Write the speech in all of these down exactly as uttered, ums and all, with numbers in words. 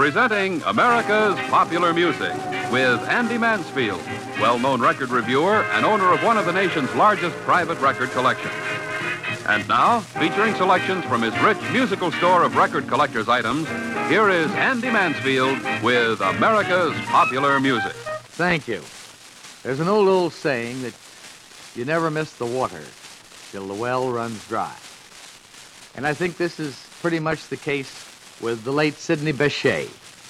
Presenting America's Popular Music with Andy Mansfield, well-known record reviewer and owner of one of the nation's largest private record collections. And now, featuring selections from his rich musical store of record collector's items, here is Andy Mansfield with America's Popular Music. Thank you. There's an old, old saying that you never miss the water till the well runs dry. And I think this is pretty much the case with the late Sidney Bechet.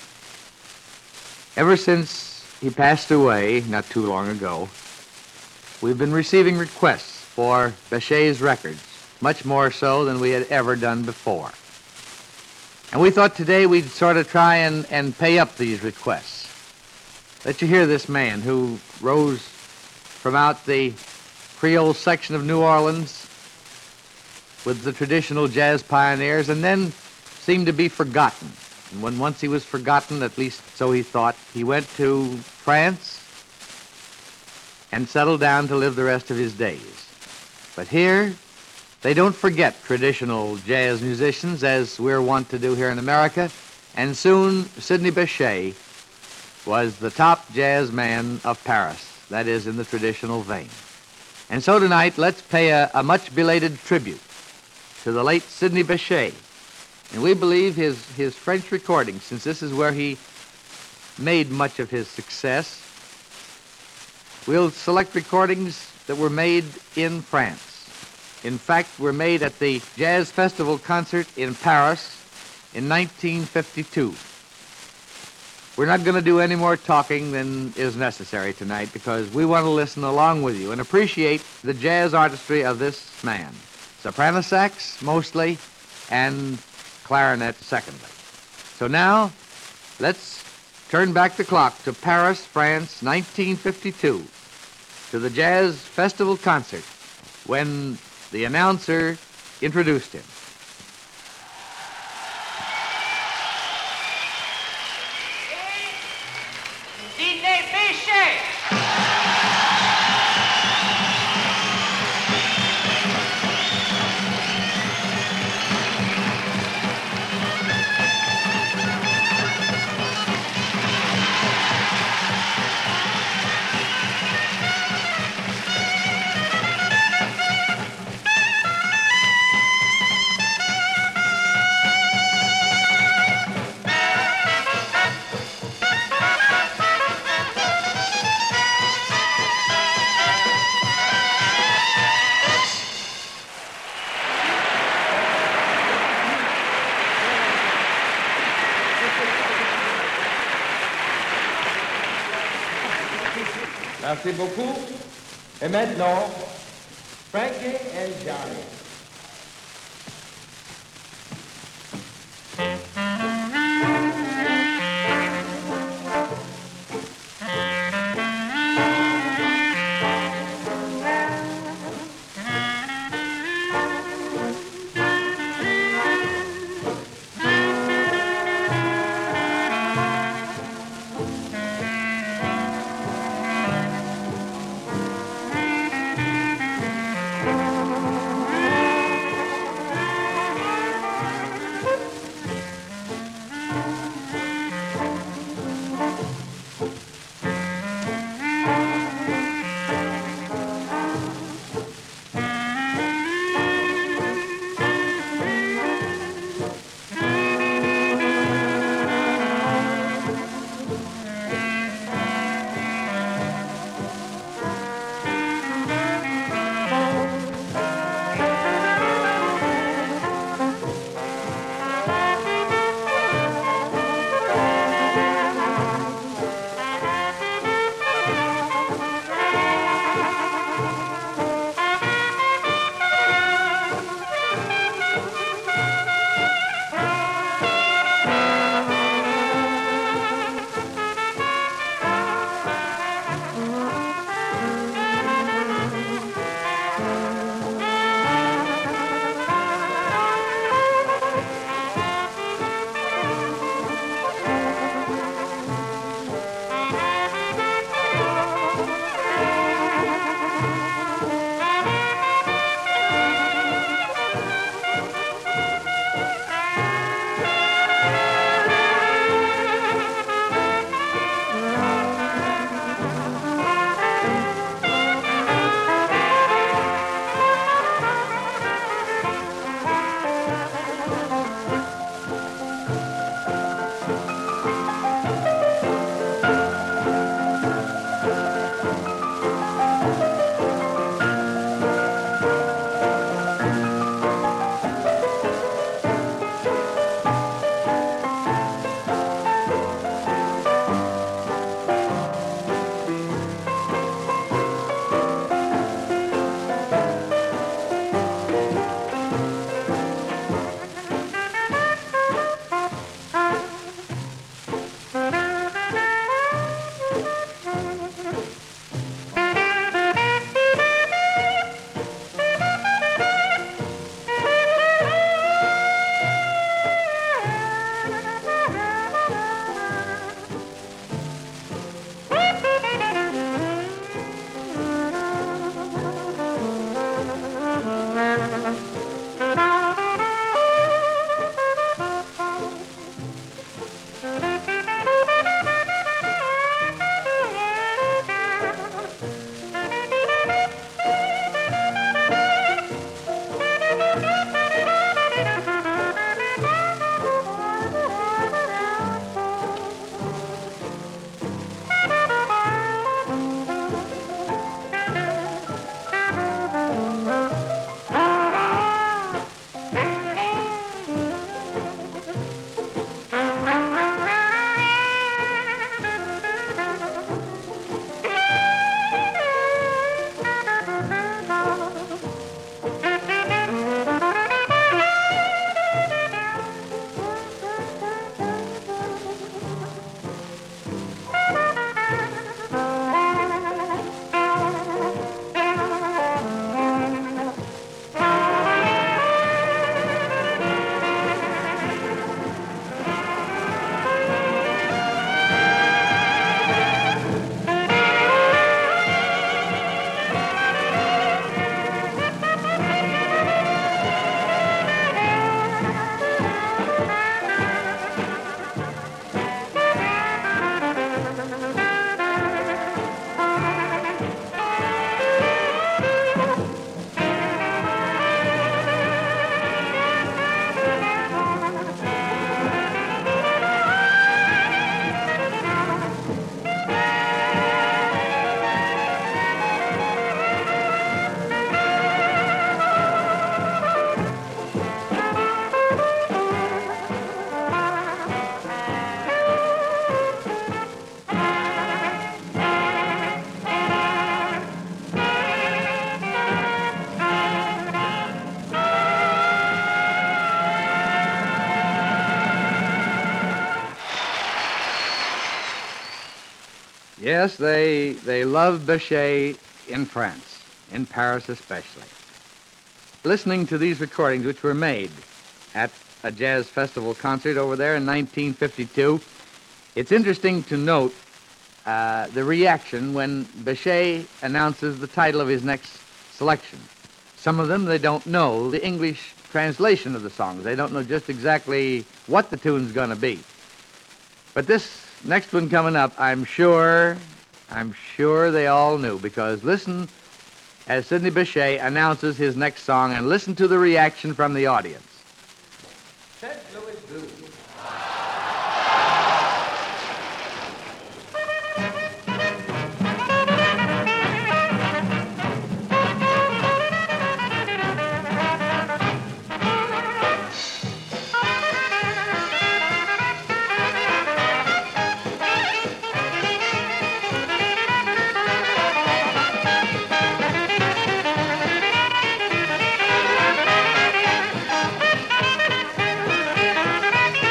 Ever since he passed away not too long ago, we've been receiving requests for Bechet's records, much more so than we had ever done before. And we thought today we'd sort of try and, and pay up these requests. Let you hear this man who rose from out the Creole section of New Orleans with the traditional jazz pioneers and then seemed to be forgotten. And when once he was forgotten, at least so he thought, he went to France and settled down to live the rest of his days. But here, they don't forget traditional jazz musicians, as we're wont to do here in America, and soon Sidney Bechet was the top jazz man of Paris, that is, in the traditional vein. And so tonight, let's pay a, a much belated tribute to the late Sidney Bechet. And we believe his, his French recordings, since this is where he made much of his success, we'll select recordings that were made in France. In fact, were made at the Jazz Festival concert in Paris in nineteen fifty-two. We're not going to do any more talking than is necessary tonight because we want to listen along with you and appreciate the jazz artistry of this man. Soprano sax, mostly, and clarinet, secondly. So now, let's turn back the clock to Paris, France, nineteen fifty-two, to the Jazz Festival concert when the announcer introduced him. Sidney Bechet! Merci beaucoup. Et maintenant, Frankie and Johnny. Thank you. Yes, they they love Bechet in France, in Paris especially. Listening to these recordings, which were made at a jazz festival concert over there in nineteen fifty-two, it's interesting to note uh, the reaction when Bechet announces the title of his next selection. Some of them, they don't know the English translation of the songs. They don't know just exactly what the tune's going to be. But this next one coming up, I'm sure, I'm sure they all knew, because listen as Sidney Bechet announces his next song and listen to the reaction from the audience. Saint Louis Blues. Thank you.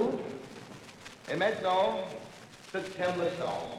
Blue. Et maintenant, septième leçon.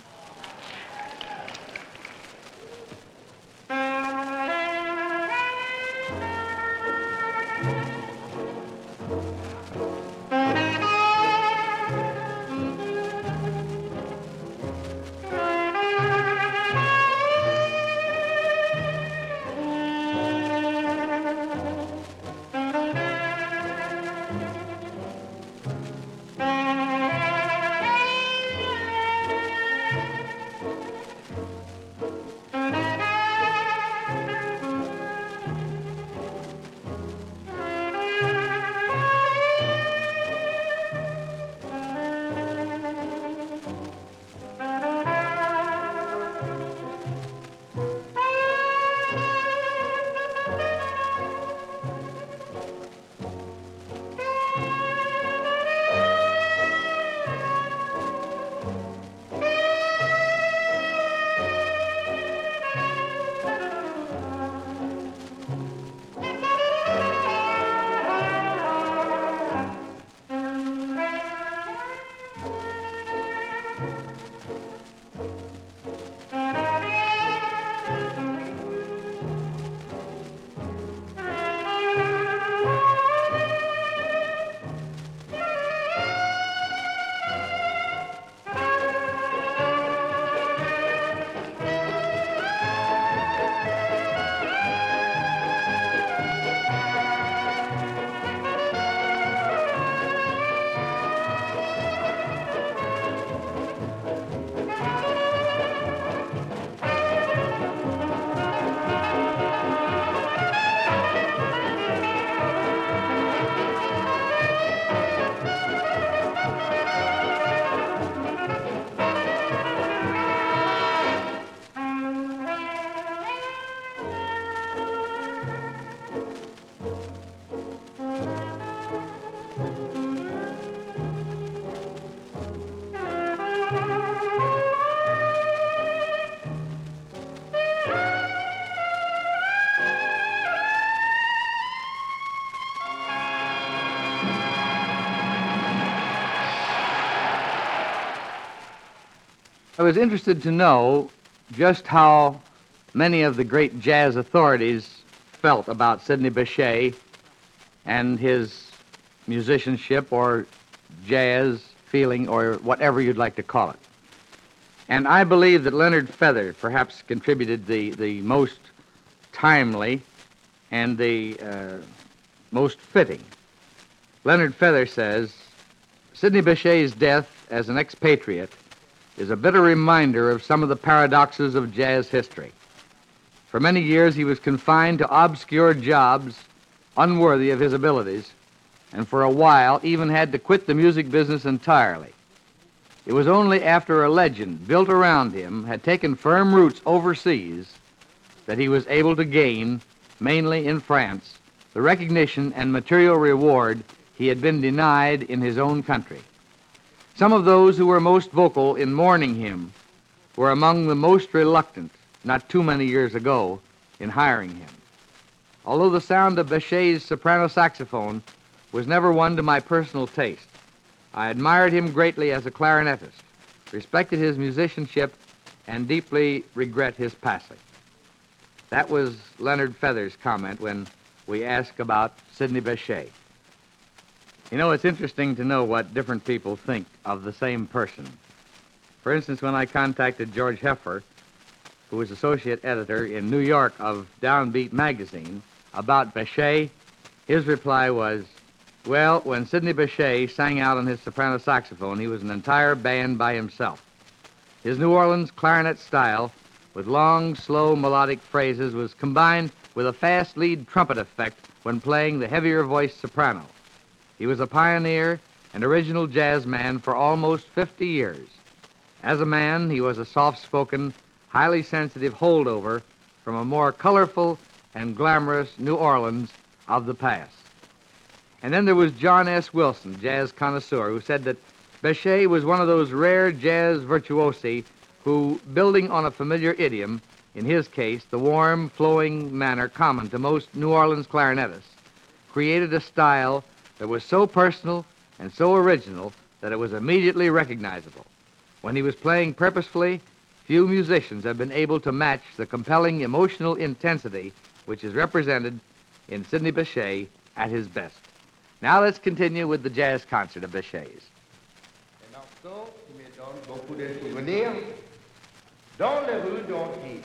I was interested to know just how many of the great jazz authorities felt about Sidney Bechet and his musicianship or jazz feeling or whatever you'd like to call it. And I believe that Leonard Feather perhaps contributed the, the most timely and the uh, most fitting. Leonard Feather says, Sidney Bechet's death as an expatriate is a bitter reminder of some of the paradoxes of jazz history. For many years, he was confined to obscure jobs unworthy of his abilities, and for a while even had to quit the music business entirely. It was only after a legend built around him had taken firm roots overseas that he was able to gain, mainly in France, the recognition and material reward he had been denied in his own country. Some of those who were most vocal in mourning him were among the most reluctant, not too many years ago, in hiring him. Although the sound of Bechet's soprano saxophone was never one to my personal taste, I admired him greatly as a clarinetist, respected his musicianship, and deeply regret his passing. That was Leonard Feather's comment when we asked about Sidney Bechet. You know, it's interesting to know what different people think of the same person. For instance, when I contacted George Heffer, who was associate editor in New York of Downbeat magazine, about Bechet, his reply was, well, when Sidney Bechet sang out on his soprano saxophone, he was an entire band by himself. His New Orleans clarinet style, with long, slow, melodic phrases, was combined with a fast lead trumpet effect when playing the heavier voiced soprano. He was a pioneer and original jazz man for almost fifty years. As a man, he was a soft-spoken, highly sensitive holdover from a more colorful and glamorous New Orleans of the past. And then there was John S. Wilson, jazz connoisseur, who said that Bechet was one of those rare jazz virtuosi who, building on a familiar idiom, in his case, the warm, flowing manner common to most New Orleans clarinetists, created a style that was so personal and so original that it was immediately recognizable. When he was playing purposefully, few musicians have been able to match the compelling emotional intensity which is represented in Sidney Bechet at his best. Now let's continue with the jazz concert of Bechet's. Un morceau qui me donne beaucoup de souvenirs. Dans les rues d'Antibes.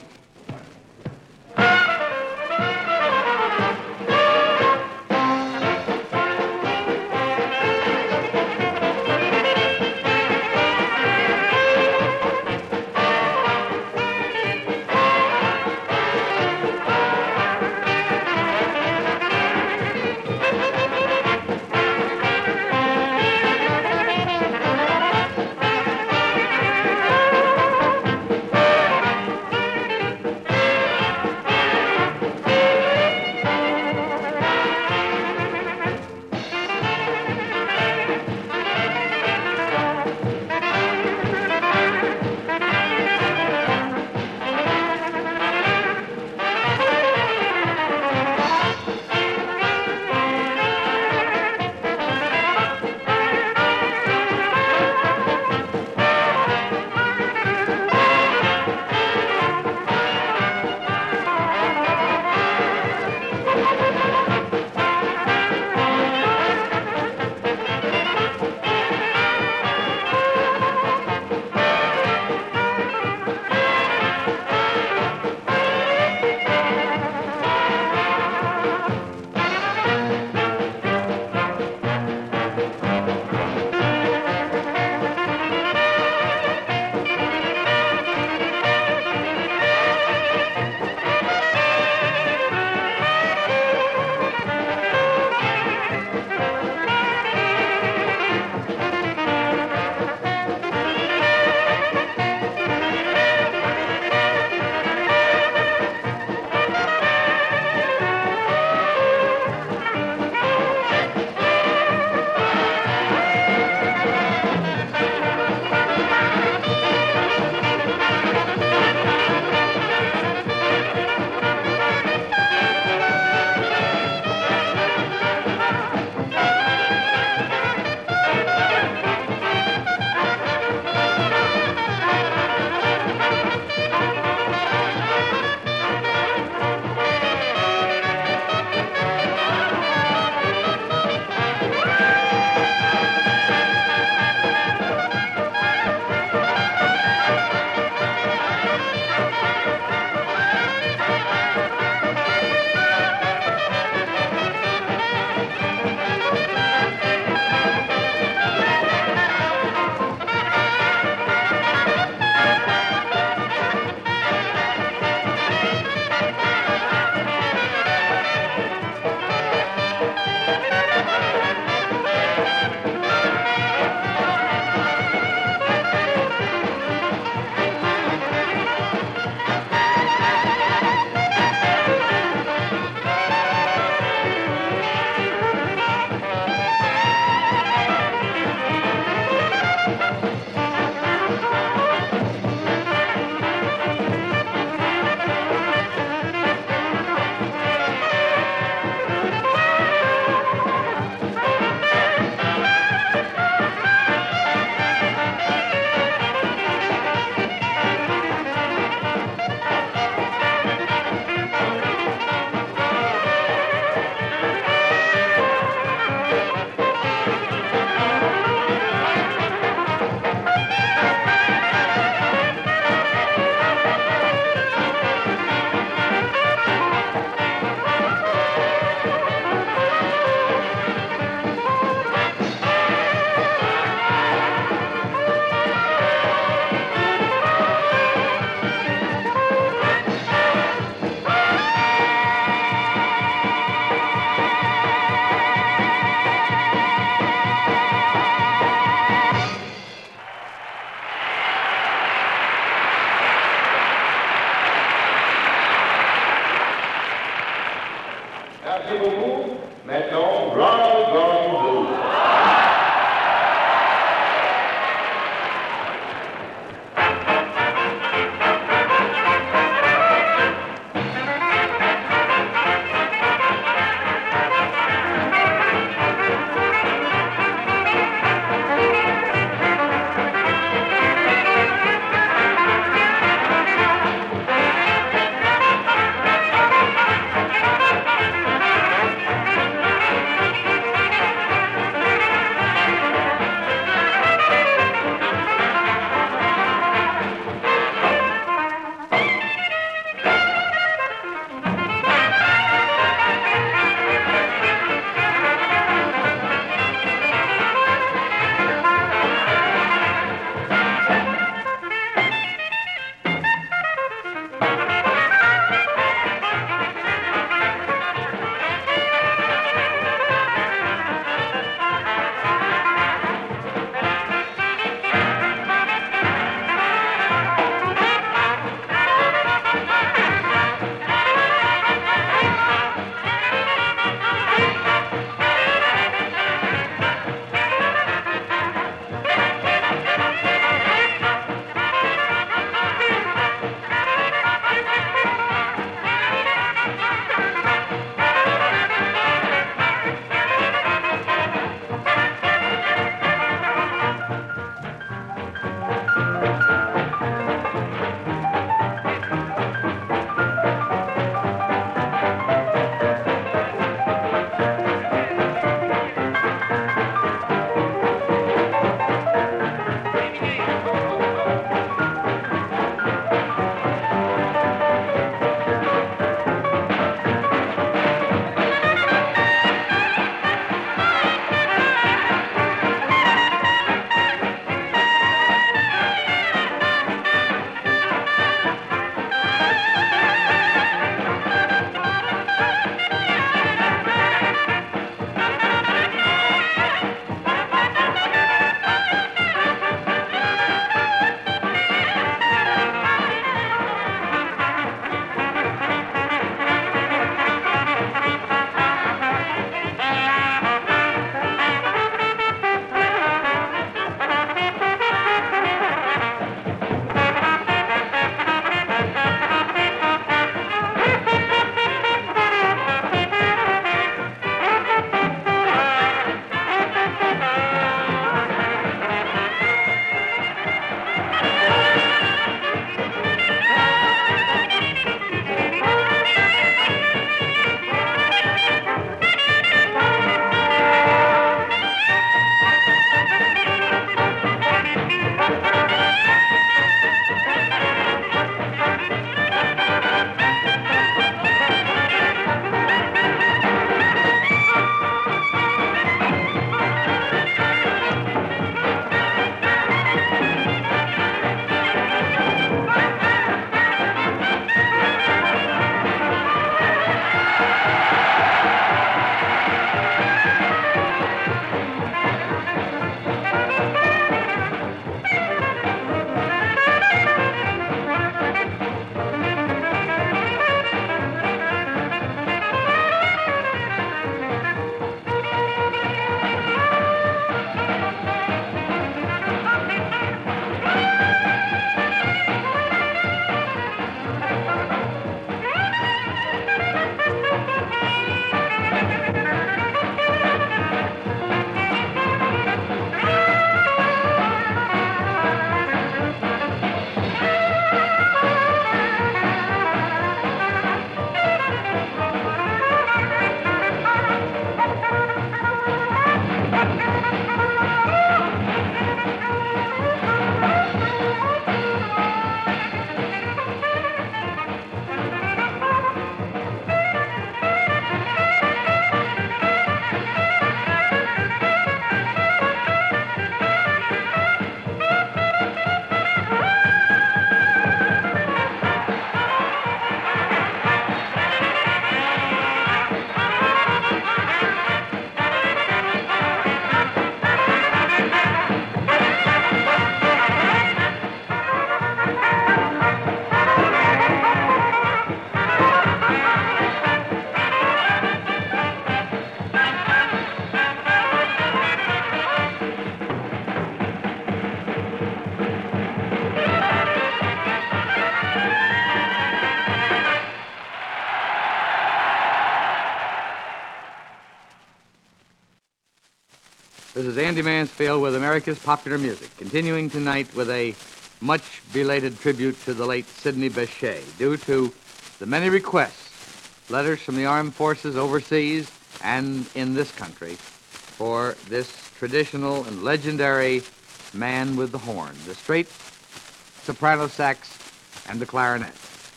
is Andy Mansfield with America's Popular Music, continuing tonight with a much belated tribute to the late Sidney Bechet, due to the many requests, letters from the armed forces overseas and in this country, for this traditional and legendary man with the horn, the straight soprano sax and the clarinet.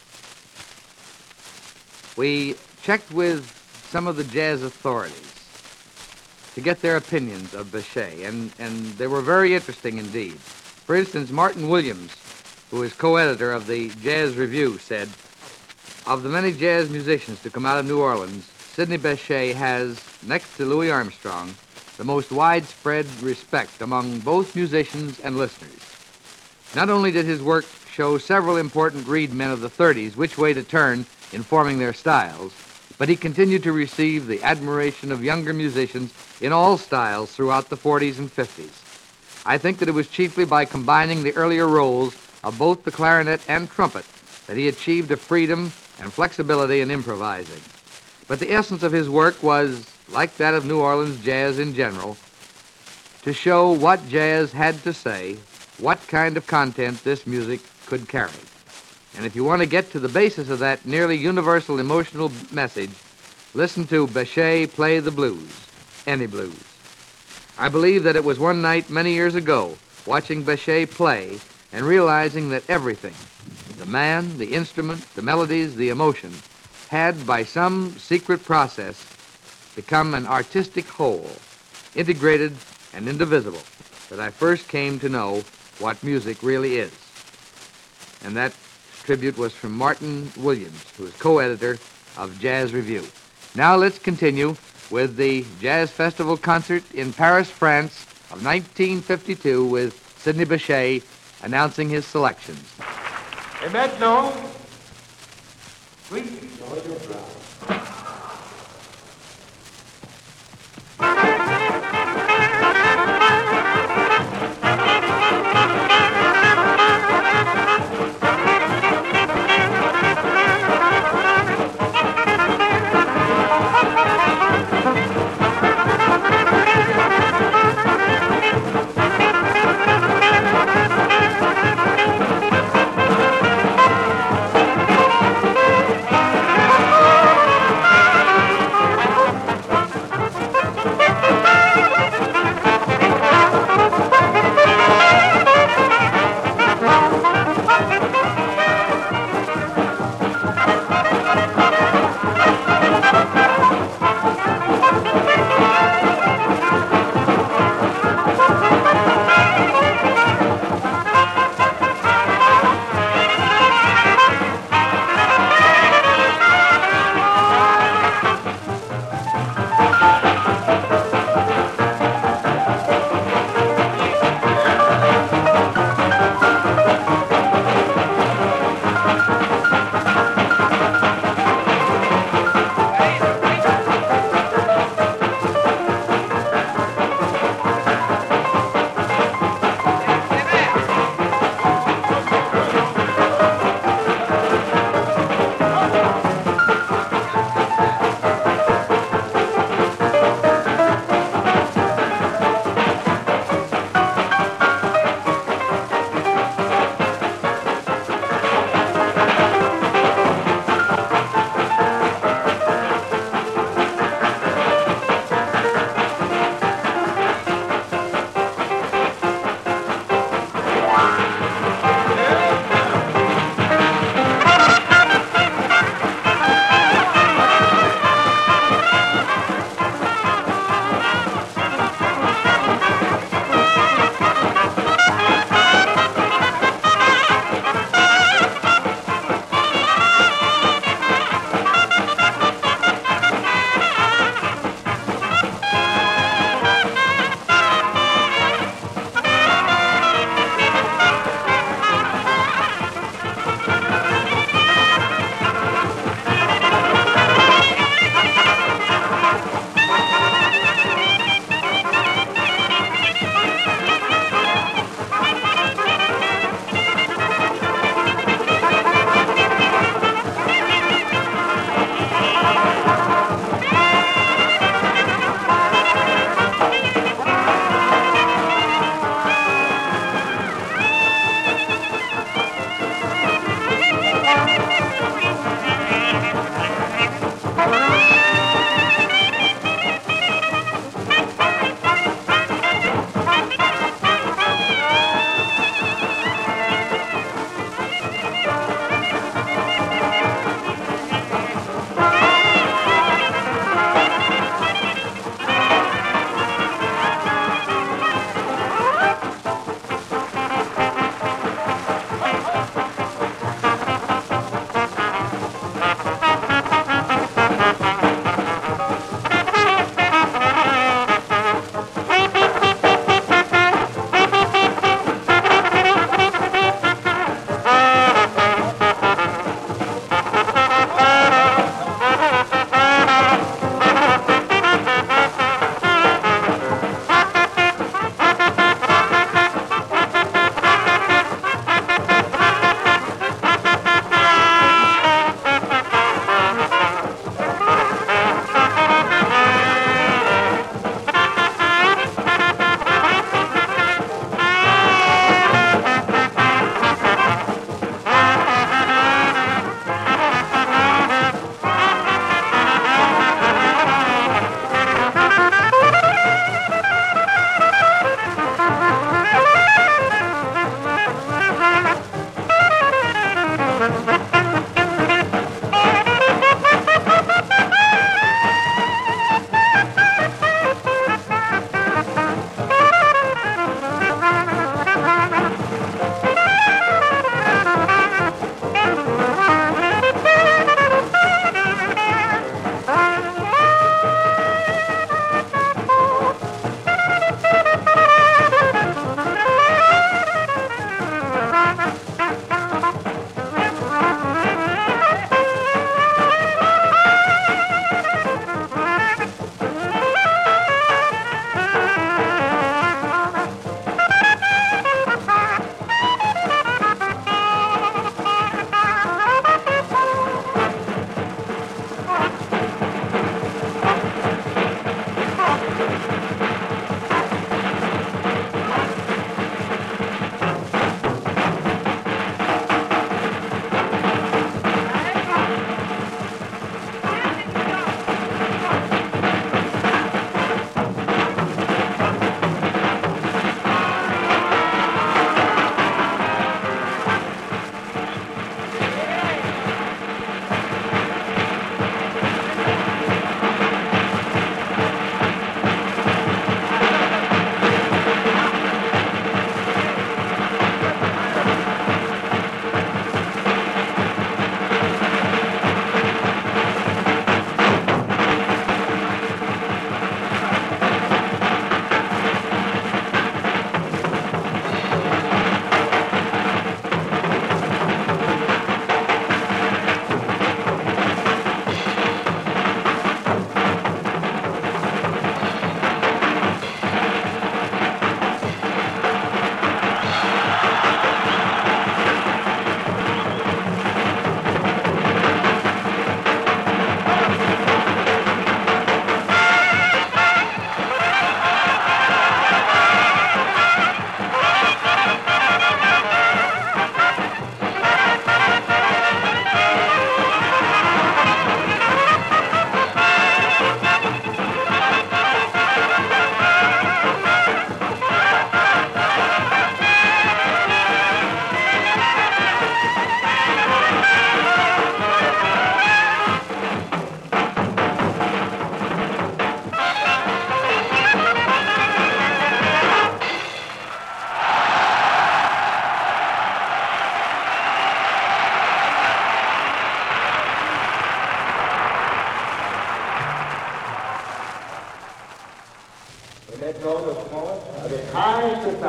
We checked with some of the jazz authorities to get their opinions of Bechet, and, and they were very interesting indeed. For instance, Martin Williams, who is co-editor of the Jazz Review, said, "Of the many jazz musicians to come out of New Orleans, Sidney Bechet has, next to Louis Armstrong, the most widespread respect among both musicians and listeners. Not only did his work show several important reed men of the thirties which way to turn in forming their styles, but he continued to receive the admiration of younger musicians in all styles throughout the forties and fifties. I think that it was chiefly by combining the earlier roles of both the clarinet and trumpet that he achieved a freedom and flexibility in improvising. But the essence of his work was, like that of New Orleans jazz in general, to show what jazz had to say, what kind of content this music could carry. And if you want to get to the basis of that nearly universal emotional message, listen to Bechet play the blues, any blues. I believe that it was one night many years ago, watching Bechet play and realizing that everything, the man, the instrument, the melodies, the emotion, had, by some secret process, become an artistic whole, integrated and indivisible, that I first came to know what music really is." And that tribute was from Martin Williams, who is co-editor of Jazz Review. Now let's continue with the Jazz Festival concert in Paris, France of nineteen fifty-two with Sidney Bechet announcing his selections. Et maintenant, oui,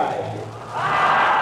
arrived.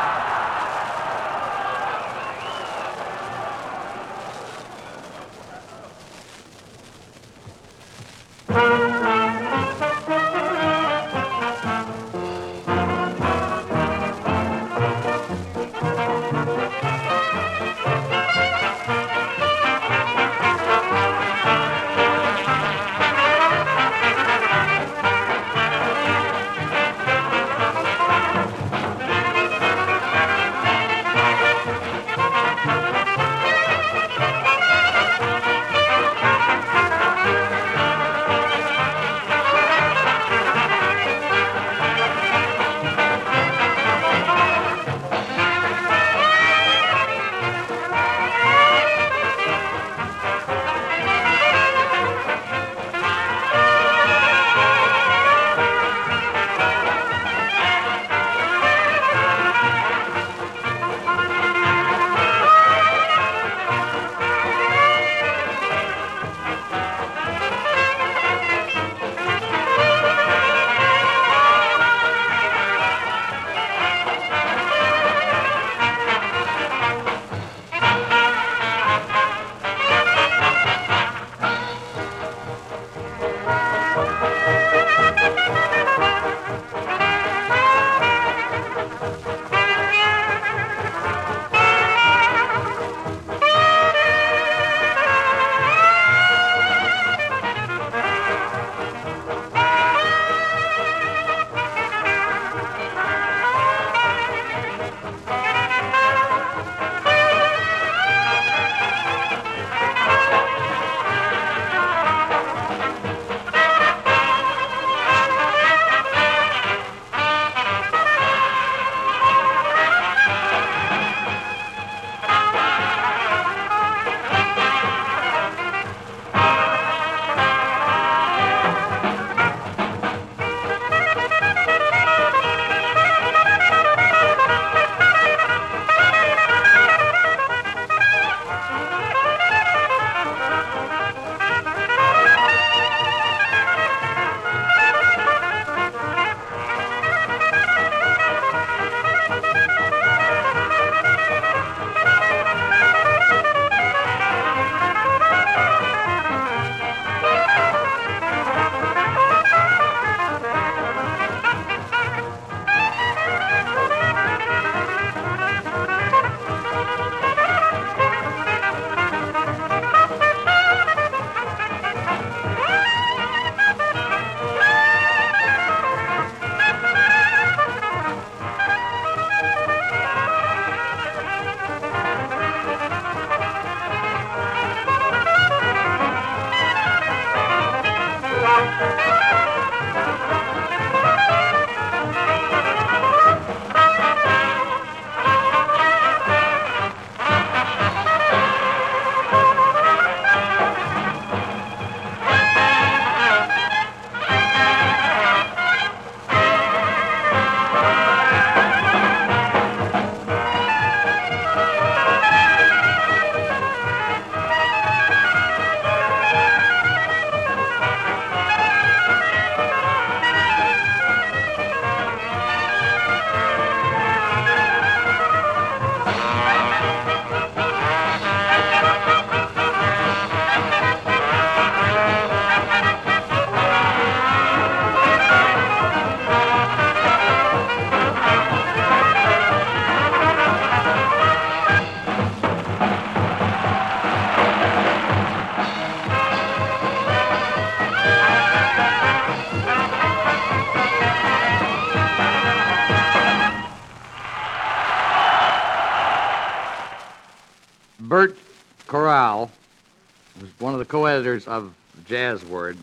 Bert Corral, who's one of the co-editors of Jazz Word,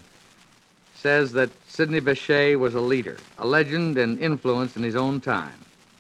says that Sidney Bechet was a leader, a legend and influence in his own time.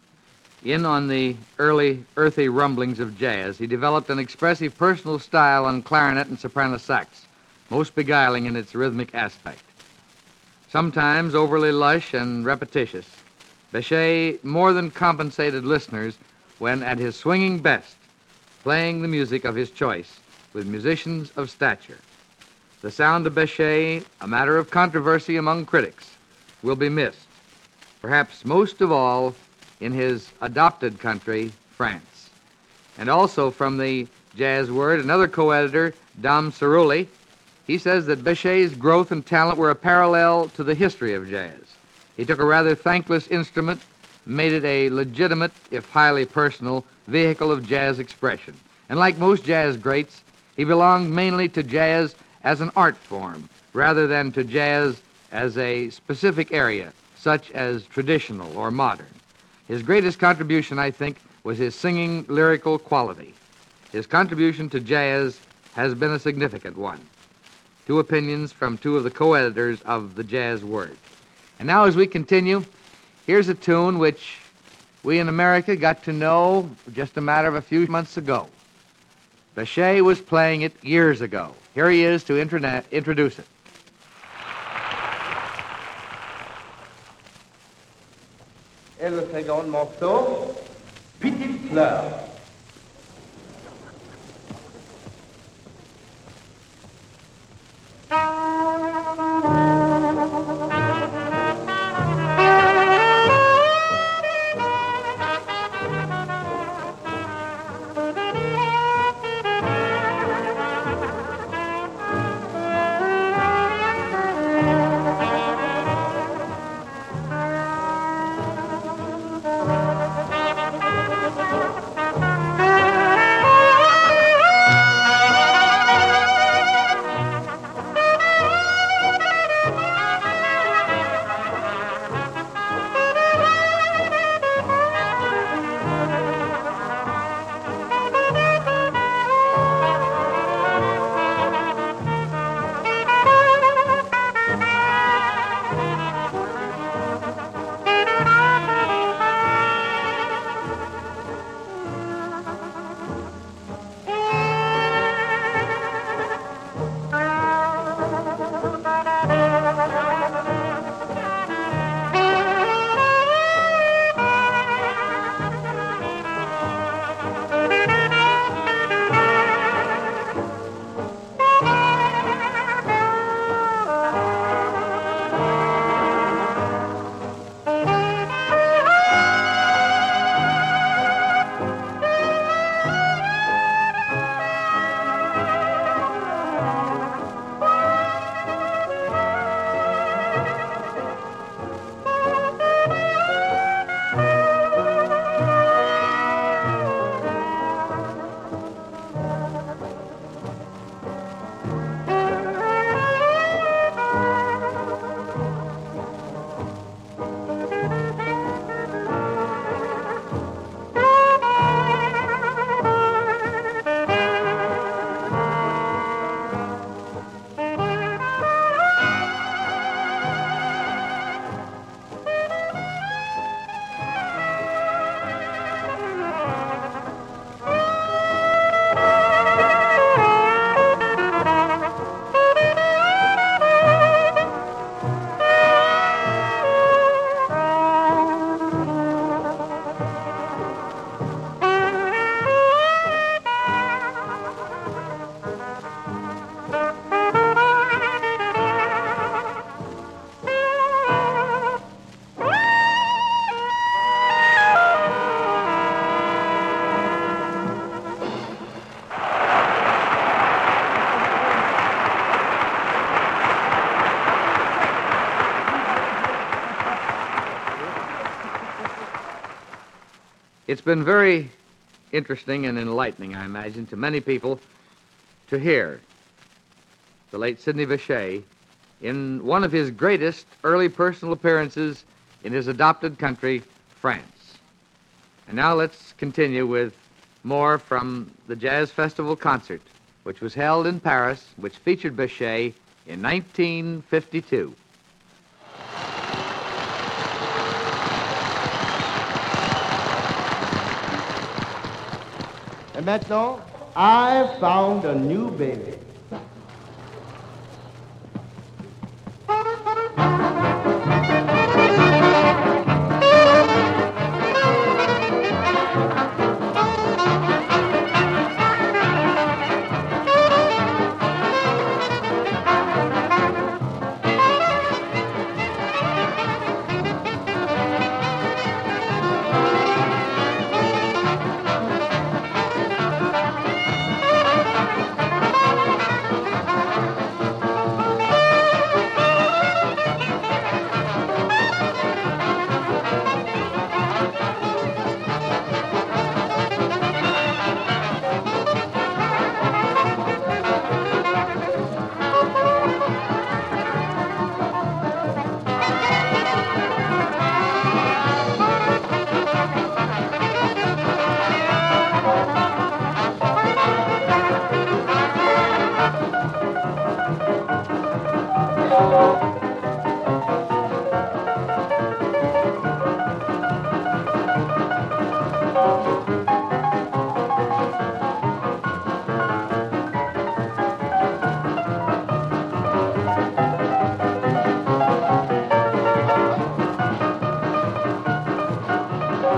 In on the early earthy rumblings of jazz, he developed an expressive personal style on clarinet and soprano sax, most beguiling in its rhythmic aspect. Sometimes overly lush and repetitious, Bechet more than compensated listeners when at his swinging best, playing the music of his choice with musicians of stature. The sound of Bechet, a matter of controversy among critics, will be missed. perhaps most of all in his adopted country, France. And also from the Jazz Word, another co-editor, Dom Cerulli, he says that Bechet's growth and talent were a parallel to the history of jazz. He took a rather thankless instrument, made it a legitimate, if highly personal, vehicle of jazz expression. And like most jazz greats, he belonged mainly to jazz as an art form, rather than to jazz as a specific area, such as traditional or modern. His greatest contribution, I think, was his singing lyrical quality. His contribution to jazz has been a significant one. Two opinions from two of the co-editors of the Jazz Word. And now as we continue, here's a tune which we in America got to know just a matter of a few months ago. Bechet was playing it years ago. Here he is to introdu- introduce it. Et le second morceau, Petite Fleur. It's been very interesting and enlightening, I imagine, to many people to hear the late Sidney Bechet in one of his greatest early personal appearances in his adopted country, France. And now let's continue with more from the Jazz Festival concert, which was held in Paris, which featured Bechet in nineteen fifty-two. Et maintenant, I found a new baby.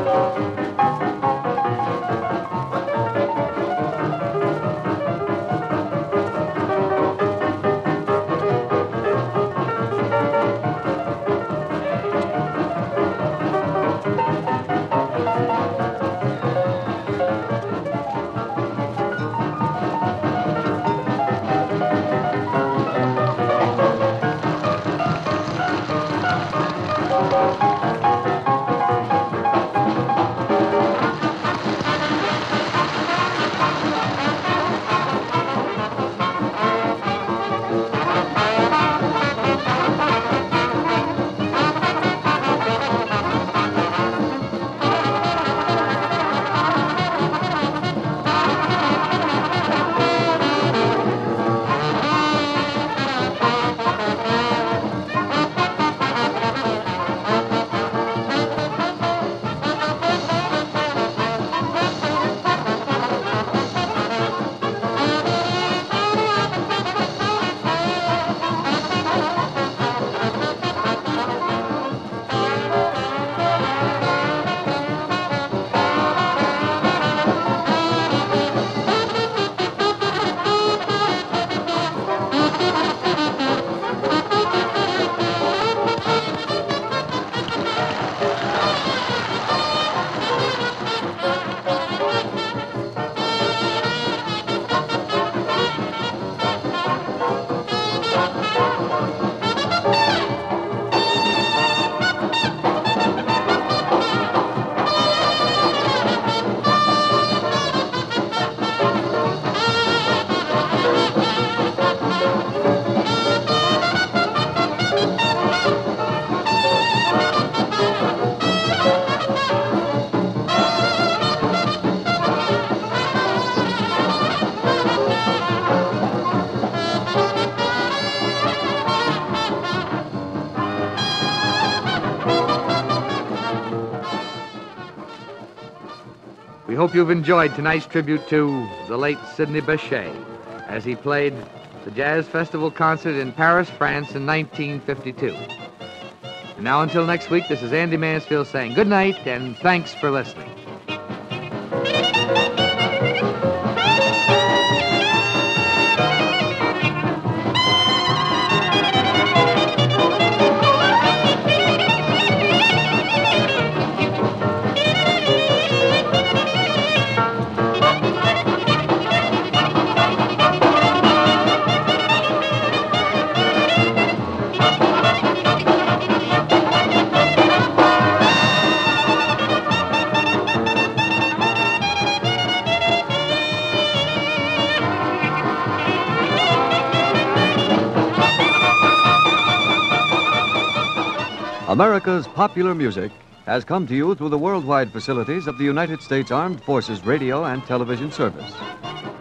We hope you've enjoyed tonight's tribute to the late Sidney Bechet as he played the Jazz Festival concert in Paris, France in nineteen fifty-two. And now until next week, this is Andy Mansfield saying good night and thanks for listening. America's popular music has come to you through the worldwide facilities of the United States Armed Forces Radio and Television Service.